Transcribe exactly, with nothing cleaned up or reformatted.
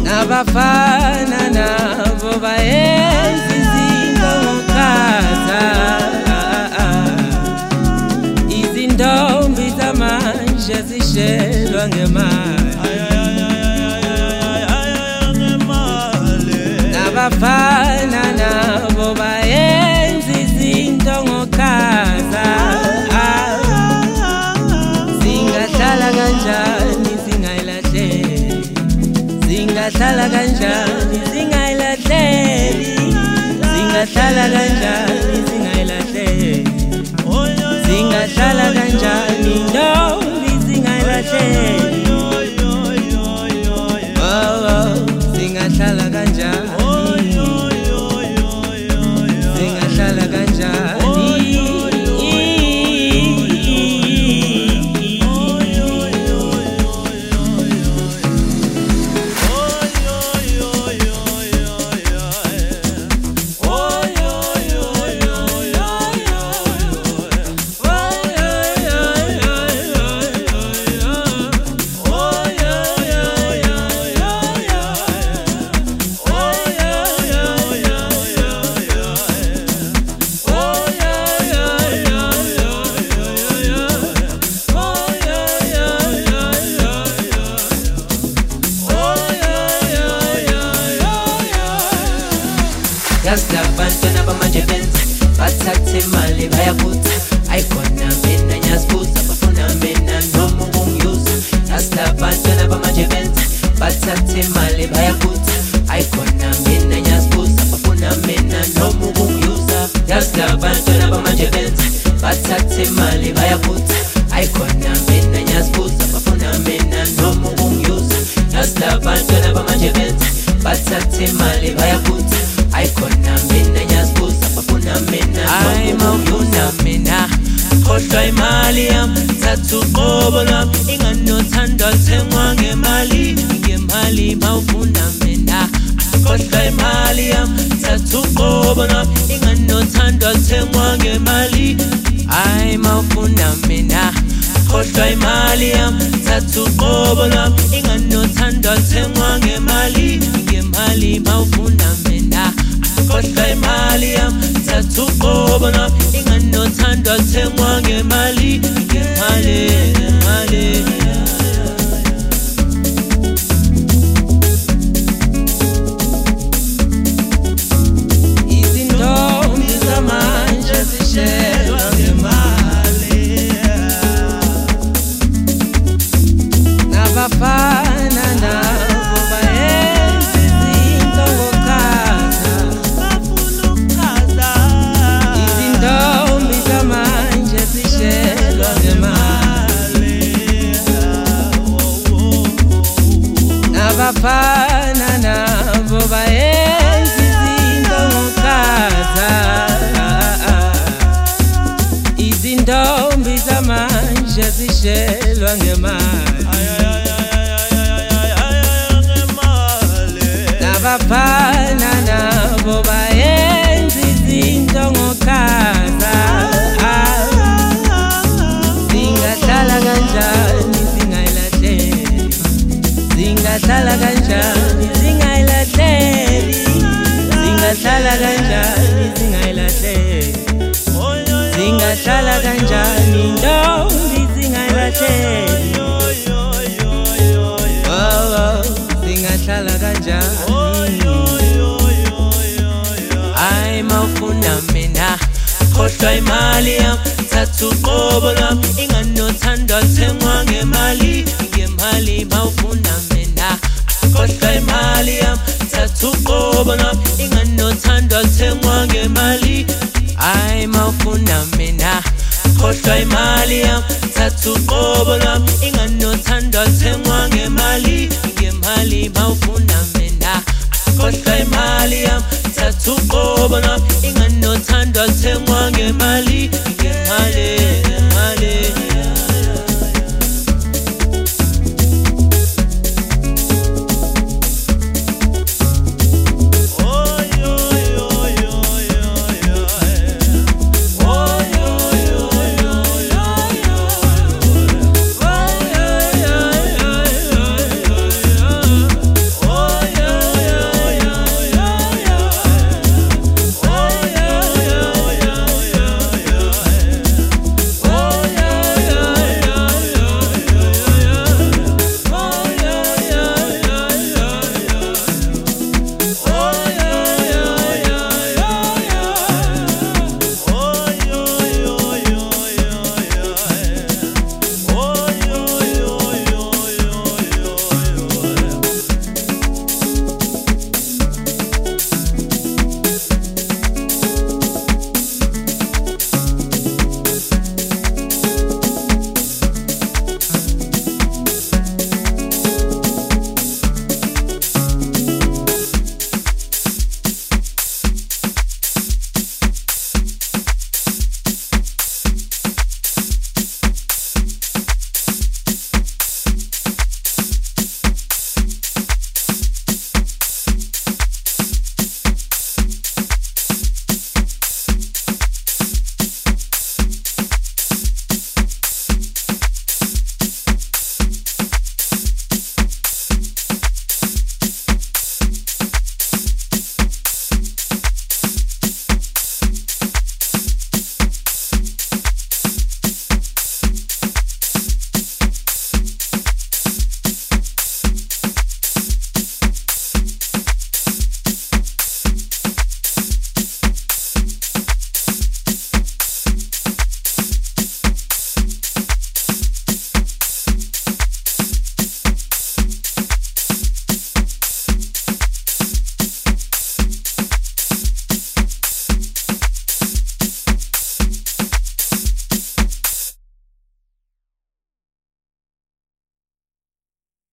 Abafana nabo bayenza izinto ngokukhasa. Izintombi zamanje zishelwa ngemali. Abafana nabo bayenza izinto ngokukhasa. Zingahlala kanjani zingayilahleli, zingahlala kanjani zingayilahleli, zingahlala kanjani zingayilahleli, zingahlala kanjani ntombi zingayilahleli. Oh, oh, zingahlala kanjani, zingahlala kanjani. Bantwana bamanje benza bathathe imali bayaputha, ayikhona mina ngiyasibuza bafuna mina noma ukungiyuza. Yasla bantwana bamanje benza bathathe imali bayaputha, ayikhona mina ngiyasibuza bafuna mina noma ukungiyuza. Yasla bantwana bamanje benza bathathe imali bayaputha, ayikhona mina ngiyasibuza bafuna mina noma ukungiyuza. Yasla bantwana bamanje benza bathathe imali bayaputha, ayikhona mina ngiyasibuza bafuna mina Ay mawufuna mina khohlwa imali yami, thatha uqobo lwami, inganothando luthengwa ngemali. Ngemali mawufuna mina khohlwa imali yami, thatha uqobo lwami, inganothando luthengwa ngemali. Ay mawufuna mina khohlwa imali yami, thatha uqobo lwami, inganothando luthengwa ngemali. Ngemali mawufuna mina khohlwa imali yami, thatha uqobo lwami, inganothando luthengwa ngemali. Ngemali, ngemali. izintombi zamanje zishelwa ngemali. Nabafana nabo bayenza izinto ngokukhasa. Izintombi zamanje zishelwa ngemali. Nabafana nabo bayenza izinto ngokukhasa. Izintombi zamanje zishelwa ngemali. Nabafana nabo bayenza izinto ngokukhasa. Zingahlala kanjani zingayilahleli, zingahlala kanjani zingayilahleli, zingahlala kanjani zingayilahleli, zingahlala kanjani ntombi zingayilahleli. Oh, oh, zingahlala kanjani. Ay mawufuna mina khohlwa imali yami, thatha uqobo lwami, inganothando luthengwa ngemali. Ngemali mawufuna mina khohlwa imali yami, thatha uqobo lwami, inganothando luthengwa ngemali. Ay mawufuna mina khohlwa imali yami, thatha uqobo lwami, inganothando luthengwa ngemali. Ngemali mawufuna